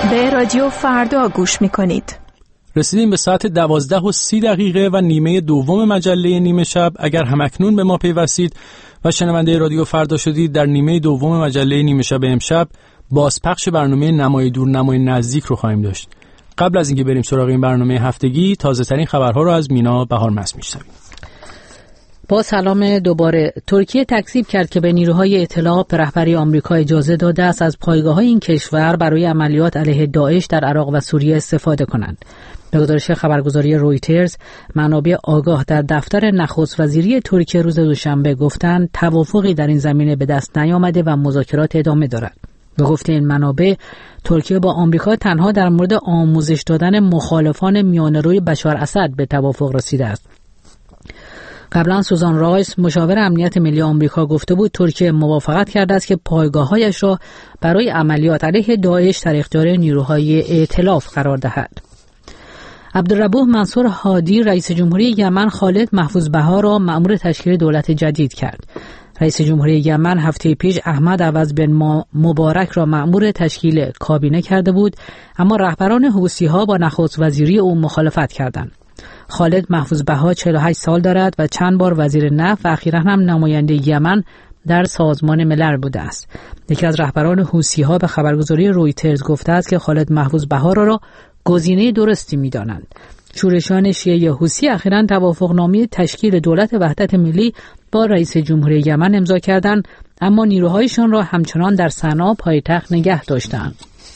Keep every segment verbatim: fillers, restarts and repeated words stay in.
به رادیو فردا گوش میکنید. رسیدیم به ساعت دوازده و سی دقیقه و نیمه دوم مجله نیمه شب. اگر همکنون به ما پیوستید و شنونده رادیو فردا شدید، در نیمه دوم مجله نیمه شب امشب بازپخش برنامه نمای دور نمای نزدیک رو خواهیم داشت. قبل از اینکه بریم سراغ این برنامه هفتگی، تازه ترین خبرها رو از مینا بهارمست میشنویم. با سلام دوباره. ترکیه تکذیب کرد که به نیروهای اطلاع به رهبری آمریکا اجازه داده است از پایگاه‌های این کشور برای عملیات علیه داعش در عراق و سوریه استفاده کنند. به گزارش خبرگزاری رویترز، منابع آگاه در دفتر نخست وزیری ترکیه روز دوشنبه گفتند توافقی در این زمینه به دست نیامده و مذاکرات ادامه دارد. به گفته این منابع، ترکیه با آمریکا تنها در مورد آموزش دادن مخالفان میانه‌روی بشار اسد به توافق رسیده است. قبلا سوزان رایس، مشاور امنیت ملی آمریکا، گفته بود ترکیه موافقت کرده است که پایگاه‌هایش را برای عملیات علیه داعش در اختیار نیروهای ائتلاف قرار دهد. عبدالربوح منصور هادی، رئیس جمهوری یمن خالد محفوظ بها را مأمور تشکیل دولت جدید کرد. رئیس جمهوری یمن هفته پیش احمد عوض بن مبارک را مأمور تشکیل کابینه کرده بود، اما رهبران حوثی‌ها با نخست وزیری او مخالفت کردند. خالد محفوظ بها چهل و هشت سال دارد و چند بار وزیر نفت و اخیراً هم نماینده یمن در سازمان ملل بوده است. یکی از رهبران حوثی‌ها به خبرگزاری رویترز گفته است که خالد محفوظ بها را, را گزینه درستی می‌دانند. شورشیان شیعه حوثی اخیراً توافقنامه تشکیل دولت وحدت ملی با رئیس جمهوری یمن امضا کردند، اما نیروهایشان را همچنان در صنعا پایتخت نگه داشتند.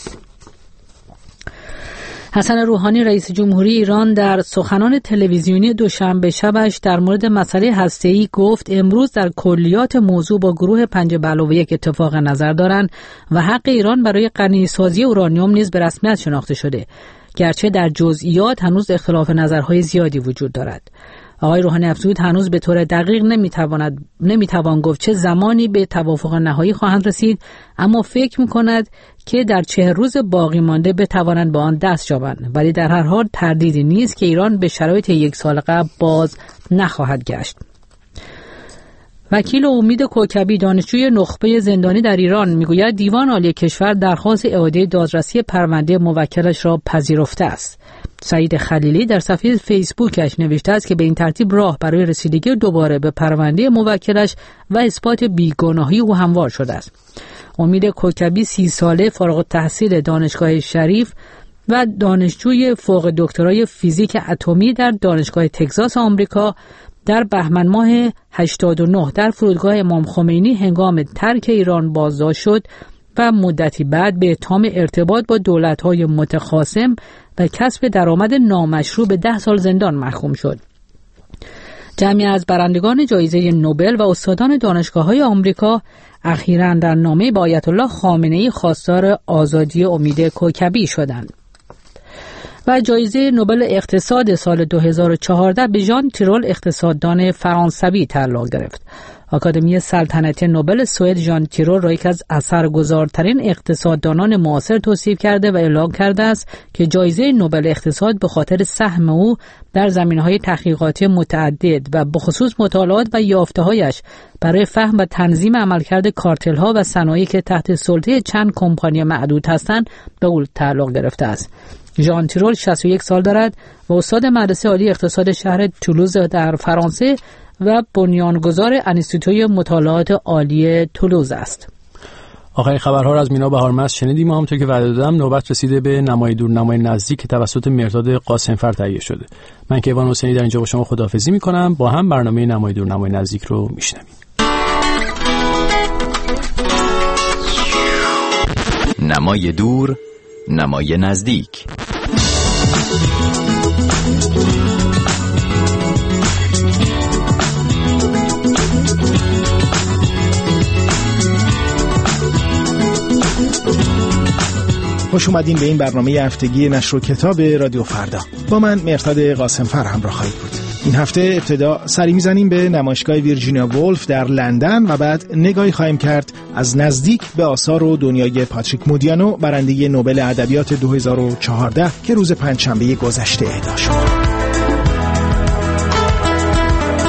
حسن روحانی، رئیس جمهوری ایران، در سخنان تلویزیونی دوشنبه شبش در مورد مسئله هسته‌ای گفت امروز در کلیات موضوع با گروه پنج به علاوه یک اتفاق نظر دارند و حق ایران برای غنی‌سازی اورانیوم نیز به رسمیت شناخته شده، گرچه در جزئیات هنوز اختلاف نظرهای زیادی وجود دارد. آقای روحانی افزود هنوز به طور دقیق نمیتواند نمیتوان گفت چه زمانی به توافق نهایی خواهند رسید، اما فکر میکند که در چهل روز باقی مانده بتوانند به آن دست یابند، ولی در هر حال تردیدی نیست که ایران به شرایط یک سال قبل باز نخواهد گشت. وکیل امید کوکبی، دانشجوی نخبه زندانی در ایران، میگوید دیوان عالی کشور درخواست اعاده دادرسی پرونده موکلش را پذیرفته است. سعید خلیلی در صفحه فیسبوکش نوشته است که به این ترتیب راه برای رسیدگی دوباره به پرونده موکلش و اثبات بیگناهی او هموار شده است. امید کوکبی سی ساله، فارغ التحصیل دانشگاه شریف و دانشجوی فوق دکترای فیزیک اتمی در دانشگاه تگزاس آمریکا، در بهمن ماه هشتاد و نه در فرودگاه امام خمینی هنگام ترک ایران بازداشت شد و مدتی بعد به اتهام ارتباط با دولت‌های متخاصم و کسب درآمد نامشروع به ده سال زندان محکوم شد. جمعی از برندگان جایزه نوبل و استادان دانشگاه‌های آمریکا اخیراً در نامه با آیت الله خامنه‌ای خواستار آزادی امید کوکبی شدند. و جایزه نوبل اقتصاد سال دو هزار و چهارده به ژان تیرول، اقتصاددان فرانسوی، تعلق گرفت. آکادمی سلطنتی نوبل سوئد ژان تیرول را یکی از اثرگذارترین اقتصاددانان معاصر توصیف کرده و اعلام کرده است که جایزه نوبل اقتصاد به خاطر سهم او در زمینه‌های تحقیقاتی متعدد و به خصوص مطالعات و یافته‌هایش برای فهم و تنظیم عملکرد کارتل‌ها و صنایعی که تحت سلطه چند کمپانی معدود هستند به او تعلق گرفته است. ژان تیرول شصت و یک سال دارد و استاد مدرسه عالی اقتصاد شهر تولوز در فرانسه و بنیانگذار انستیتوی مطالعات عالی تولوز است. آخرین خبرها را از مینا بهارمست شنیدیم. همونطور که وعده دادم نوبت رسیده به نمای دور نمای نزدیک که توسط مرداد قاسمفر تهیه شده. من کیوان حسینی در اینجا با شما خداحافظی می‌کنم. با هم برنامه نمای دور نمای نزدیک رو میشنویم. نمای دور نمای نزدیک. خوش اومدین به این برنامه هفتگی نشر و کتاب رادیو فردا. با من مرداد قاسمفر همراه خواهید بود. این هفته ابتدا سری میزنیم به نمایشگاه ویرجینیا وولف در لندن و بعد نگاهی خواهیم کرد از نزدیک به آثار و دنیای پاتریک مودیانو، برنده نوبل ادبیات دو هزار و چهارده که روز پنجشنبه گذشته اهدا شد.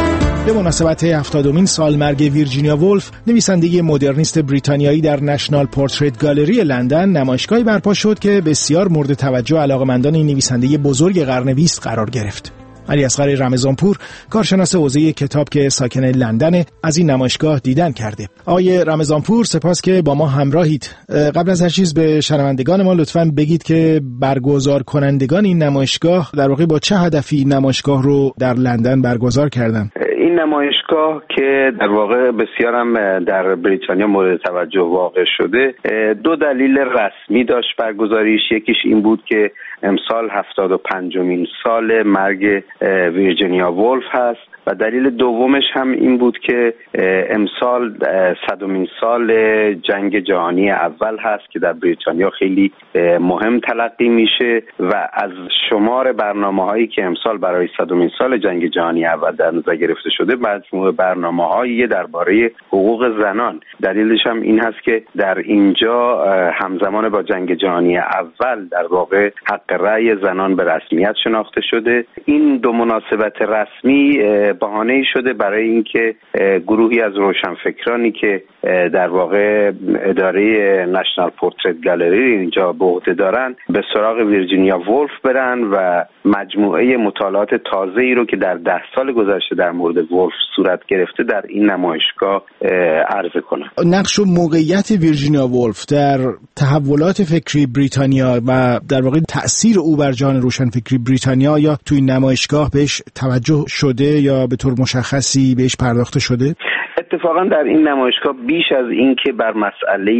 به مناسبت هفتادمین سالمرگ ویرجینیا وولف، نویسنده مدرنیست بریتانیایی، در نشنال پورتریت گالری لندن نمایشگاهی برپا شد که بسیار مورد توجه علاقه‌مندان این نویسنده بزرگ قرن بیست قرار گرفت. علی اصغر رمضانپور، کارشناس حوزه کتاب که ساکن لندن، از این نمایشگاه دیدن کرده. آقای رمضانپور، سپاس که با ما همراهید. قبل از هر چیز به شنوندگان ما لطفاً بگید که برگزار کنندگان این نمایشگاه در واقع با چه هدفی این نمایشگاه رو در لندن برگزار کردن؟ این نمایشگاه که در واقع بسیار هم در بریتانیا مورد توجه واقع شده، دو دلیل رسمی داشت برگزاریش. یکیش این بود که امسال هفتاد و پنجمین سال مرگ ویرجینیا وولف هست و دلیل دومش هم این بود که امسال صدمین سال جنگ جهانی اول هست که در بریتانیا خیلی مهم تلقی میشه و از شمار برنامه‌هایی که امسال برای صدمین سال جنگ جهانی اول در نظر گرفته شده، مجموعه برنامه‌هایی درباره حقوق زنان. دلیلش هم این هست که در اینجا همزمان با جنگ جهانی اول در واقع حق رأی زنان به رسمیت شناخته شده. این دو مناسبت رسمی بهانه‌ای شده برای اینکه گروهی از روشنفکرانی که در واقع اداره نشنال پورتریت گالری اینجا به عهده دارن به سراغ ویرجینیا وولف برن و مجموعه مطالعات تازه‌ای رو که در ده سال گذشته در مورد وولف صورت گرفته در این نمایشگاه عرضه کنن. نقش و موقعیت ویرجینیا وولف در تحولات فکری بریتانیا و در واقع تأثیر او بر جهان روشنفکری بریتانیا، یا تو این نمایشگاه بهش توجه شده یا به طور مشخصی بهش پرداخته شده؟ اتفاقا در این نمایشگاه بیش از این که بر مسئله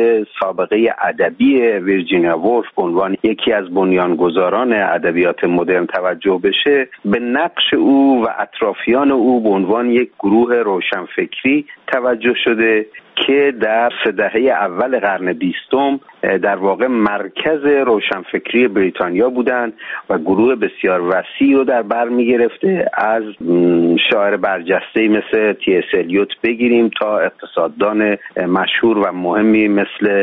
سابقه ادبی ویرجینیا وولف به عنوان یکی از بنیانگذاران ادبیات مدرن توجه بشه، به نقش او و اطرافیان او به عنوان یک گروه روشنفکری توجه شده که در سه دهه اول قرن بیستم در واقع مرکز روشنفکری بریتانیا بودند و گروه بسیار وسیعی رو در بر می‌گرفته، از شاعر برجسته‌ای مثل تی اس الیوت بگیریم تا اقتصاددان مشهور و مهمی مثل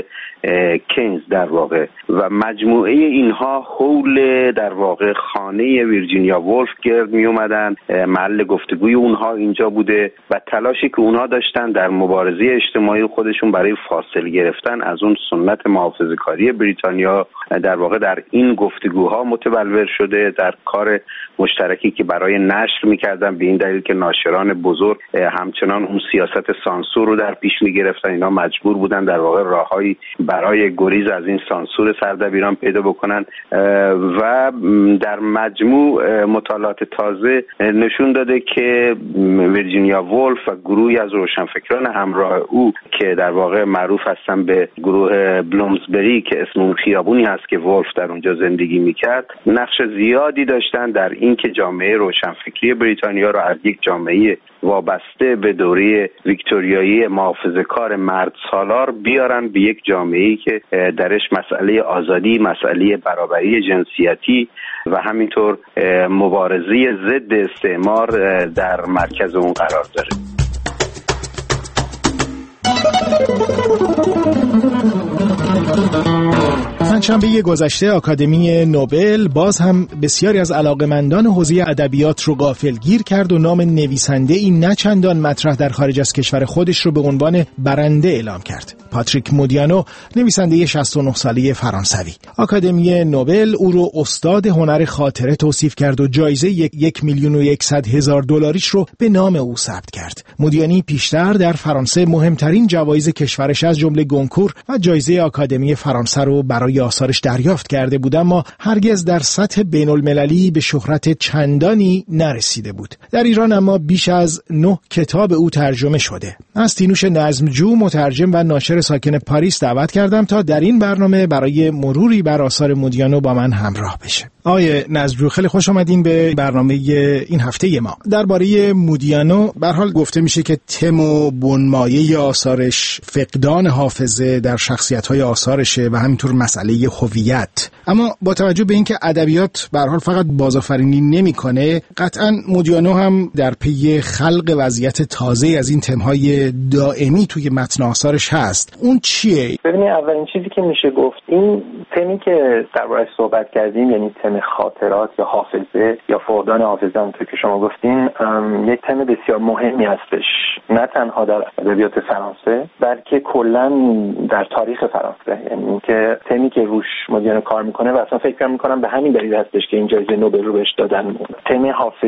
کینز در واقع، و مجموعه اینها حول در واقع خانه ویرجینیا وولف گرد می اومدن. محل گفتگوی اونها اینجا بوده و تلاشی که اونها داشتن در مبارزه اجتماعی خودشون برای فاصله گرفتن از اون سنت محافظه‌کاری بریتانیا در واقع در این گفتگوها متبلور شده، در کار مشترکی که برای نشر میکردن، به این دلیل که ناشران بزرگ همچنان اون سیاست سانسور رو در پیش میگرفتن. اینا مجبور بودن در واقع راههایی برای گریز از این سانسور سردبیران پیدا بکنن و در مجموع مطالعات تازه نشون داده که ویرجینیا وولف و گروهی از روشنفکران همراه او که در واقع معروف هستن به گروه بلومزبری که اسم اون خیابونی هست که وولف در اونجا زندگی میکرد، نقش زیادی داشتن در اینکه جامعه روشنفکری بریتانیا را از یک جامعه وابسته به دوره ویکتوریایی محافظه‌کار مرد سالار بیارن به یک جامعه‌ای که درش مسئله آزادی، مسئله برابری جنسیتی و همینطور مبارزه ضد استعمار در مرکز اون قرار داره. پنجشنبه گذشته آکادمی نوبل باز هم بسیاری از علاقه‌مندان حوزه ادبیات رو غافلگیر کرد و نام نویسنده این نه چندان مطرح در خارج از کشور خودش رو به عنوان برنده اعلام کرد. پاتریک مودیانو، نویسنده شصت و نه ساله فرانسوی. آکادمی نوبل او رو استاد هنر خاطره توصیف کرد و جایزه یک, یک میلیون و یکصد هزار دلاریش رو به نام او ثبت کرد. مودیانی پیشتر در فرانسه مهمترین جوایز کشورش از جمله گونکور و جایزه آکادمی فرانسه رو برای آثارش دریافت کرده بود، اما هرگز در سطح بین المللی به شهرت چندانی نرسیده بود. در ایران اما بیش از نه کتاب او ترجمه شده. از تینوش نظمجو، مترجم و ناشر ساکن پاریس دعوت کردم تا در این برنامه برای مروری بر آثار مودیانو با من همراه بشه. آقای نظمجو، خیلی خوش آمدین به برنامه این هفته ما. درباره مودیانو به هر حال گفته میشه که تم و بنمایه آثارش فقدان حافظه در شخصیت‌های آثارشه و همینطور مسئله هویت. اما با توجه به اینکه ادبیات به هر حال فقط بازآفرینی نمی‌کنه، قطعاً مودیانو هم در پی خلق وضعیت تازه از این تم‌های دائمی توی متن آثارش هست. اون چیه؟ ببینید، اولین چیزی که میشه گفت این تمی که درباره‌اش صحبت کردیم، یعنی تم تم خاطرات یا حافظه یا فقدان حافظه همونطور که شما گفتین یک تم بسیار مهمی هستش، نه تنها در ادبیات فرانسه بلکه کلا در تاریخ فرانسه. یعنی که تمی که روش مدیانو کار میکنه و اصلا فکر میکنم به همین دلیل هستش که این جایزه نوبل رو بهش دادن. تم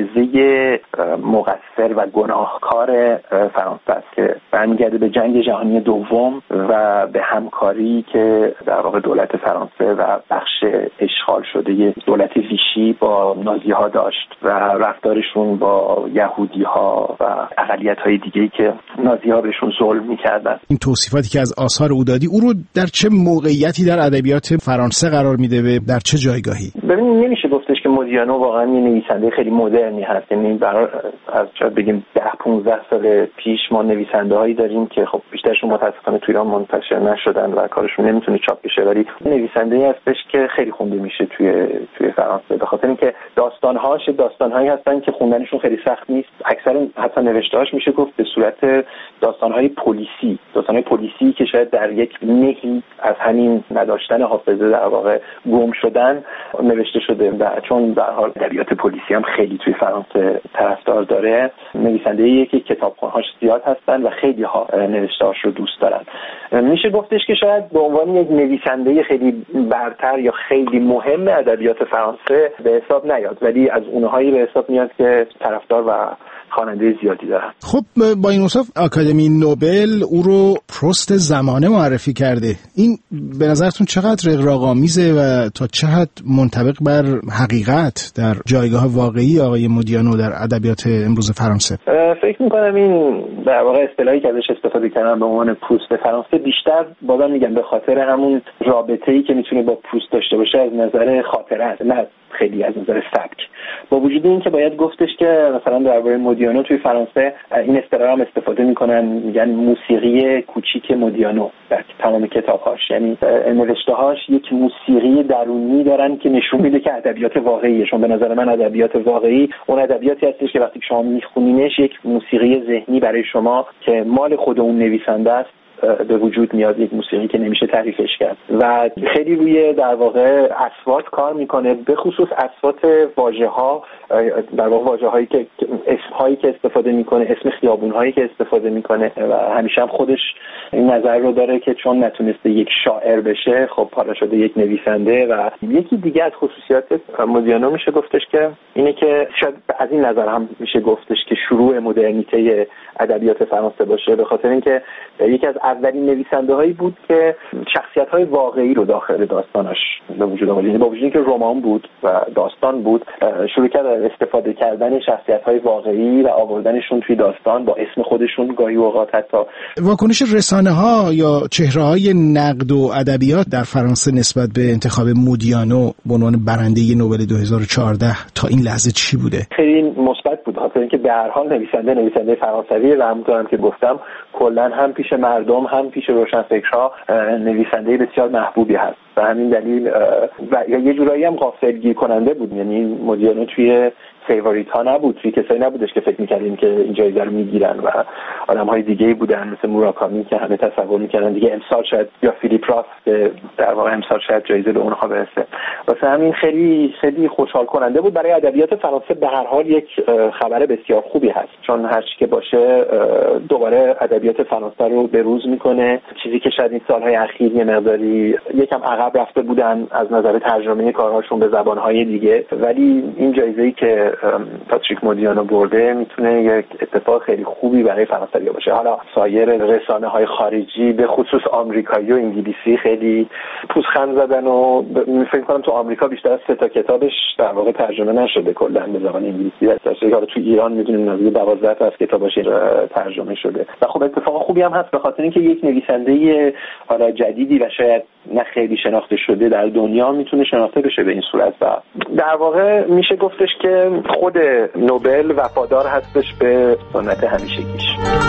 حافظه مقصر و گناهکار فرانسه است که برمیگرده به جنگ جهانی دوم و به همکاری که در واقع دولت فرانسه و بخش اشغال شده دولت ویشی با نازی ها داشت و رفتارشون با یهودی ها و اقلیت های دیگه‌ای که نازی ها بهشون ظلم میکردن. این توصیفاتی که از آثار او دادی، او رو در چه موقعیتی در ادبیات فرانسه قرار میده و در چه جایگاهی؟ ببینید نمیشه گفتش که مودیانو واقعا یه نویسنده خیلی مدرنی هست. یعنی برای از شاید بگیم ده پانزده سال پیش ما نویسنده هایی داریم که خب بیشترشون متاسفانه تو ایران منتشر نشدن و کارشون نمیتونه چاپ بشه، ولی نویسنده‌ای هستش که خیلی خونده میشه توی توی فرانسه، به خاطر اینکه داستان‌هاش داستان‌هایی هستن که خوندنشون خیلی سخت نیست. اکثر حتی نوشته‌هاش میشه گفت به صورت داستان‌های پلیسی، داستان‌های پلیسی که شاید در یک نهی از همین نداشتن حافظه در واقع گم شدن نوشته شده و چون در حال ادبیات پلیسی هم خیلی توی فرانسه طرفدار داره، نویسنده‌ایه که کتابخونه‌هاش زیاد هستن و خیلی ها نوشته‌هاش رو دوست دارن. میشه گفتش که شاید به عنوان یک نویسنده خیلی برتر یا خیلی مهم ادبیات فرانسه به حساب نیاد، ولی از اونهایی به حساب میاد که طرفدار و خواننده زیادی دارن. خب با این اوصاف آکادمی نوبل او رو پروست زمانه معرفی کرده. این به نظرتون چقدر اغراق‌آمیزه و تا چه حد منطبق بر حقیقت در جایگاه واقعی آقای مودیانو در ادبیات امروز فرانسه؟ فکر می‌کنم این در واقع اصطلاحی که ازش استفاده کردن به عنوان پروست فرانسه بیشتر بازم میگم به خاطر همون رابطه‌ای که میتونه با پروست داشته باشه از نظر خاطره است، نه خیلی از نظر سبک. با وجود این که باید گفتش که مثلا درباره مودیانو توی فرانسه این اصطلاح هم استفاده میکنن، میگن موسیقی کوچیک مودیانو در تمام کتاب‌هاش. یعنی نوشته‌هاش یک موسیقی درونی دارن که نشون میده که ادبیات واقعیه. چون به نظر من ادبیات واقعی اون ادبیاتی هستش که وقتی شما میخونینش یک موسیقی ذهنی برای شما که مال خود اون نویسنده است به وجود میاد، یک موسیقی که نمیشه تعریفش کرد و خیلی روی در واقع اصوات کار میکنه، به خصوص اصوات واژه ها، در واقع واژه هایی که اسم هایی که استفاده میکنه، اسم خیابون هایی که استفاده میکنه و همیشه هم خودش این نظر رو داره که چون نتونسته یک شاعر بشه خب حالا شده یک نویسنده. و یکی دیگه از خصوصیات مودیانو میشه گفتش که اینه که شاید از این نظر هم میشه گفتش که شروع مدرنیته ادبیات فرانسه باشه، به خاطر اینکه یکی از اولین نویسنده‌هایی بود که شخصیت‌های واقعی رو داخل داستاناش به وجود آورد. یعنی با وجود اینکه رمان بود و داستان بود، شروع کرد استفاده کردن شخصیت‌های واقعی و آوردنشون توی داستان با اسم خودشون گاهی اوقات. حتی واکنش رسانه‌ها یا چهره‌های نقد و ادبیات در فرانسه نسبت به انتخاب مودیانو به عنوان برنده نوبل دو هزار و چهارده تا این لحظه چی بوده؟ خیلی مثبت بود، خاطر اینکه به هر حال نویسنده نویسنده فرانسوی و همونطورم که گفتم کلاً هم پیش مردم هم پیش روشنفکرها نویسنده بسیار محبوبی هست و همین دلیل و یه جورایی هم غافلگیر کننده بود. یعنی مودیانو توی فیوریت ها نبود، توی کسایی نبودش که فکر می‌کردیم که این جایزه رو میگیرن و آدم‌های دیگه‌ای بودن مثل موراکامی که همه تصور می‌کردن دیگه امسال شاید یا فیلیپ راس که در واقع امسال شاید جایزه به اونها برسه. واسه همین خیلی خیلی خوشحال کننده بود. برای ادبیات فرانسه به هر حال یک خبر بسیار خوبی هست، چون هر چی که باشه دوباره ادبیات فرانسه رو به روز میکنه. چیزی که شاید این سال‌های اخیر یه مقداری یکم عقب رفته بودن از نظر ترجمه کارهاشون به زبان‌های دیگه، ولی این جایزه‌ای که پاتریک مودیانو برده میتونه یک اتفاق خیلی خوبی برای فرانسوی باشه. حالا سایر رسانه‌های خارجی به خصوص آمریکایی و انگلیسی خیلی پوزخند زدن و فکر کنم تو آمریکا بیشتر از سه تا کتابش در واقع ترجمه نشده کلا به زبان انگلیسی. درسته که تو ایران میدونیم نزدیک دوازده تا از کتاباش ترجمه شده و خب اتفاق خوبی هم هست به خاطر اینکه یک نویسنده حالا جدیدی و شاید نه خیلی شناخته شده در دنیا میتونه شناخته بشه به این صورت و در واقع میشه گفتش که خود نوبل وفادار هستش به سنت همیشگیش.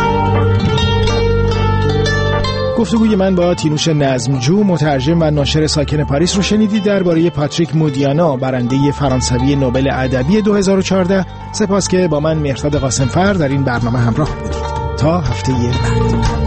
گفتگوی من با تینوش نظمجو، مترجم و ناشر ساکن پاریس رو شنیدید درباره پاتریک مودیانو، برنده فرانسوی نوبل ادبی دو هزار و چهارده. سپاس که با من مهرداد قاسمفر در این برنامه همراه بودید. تا هفته بعد.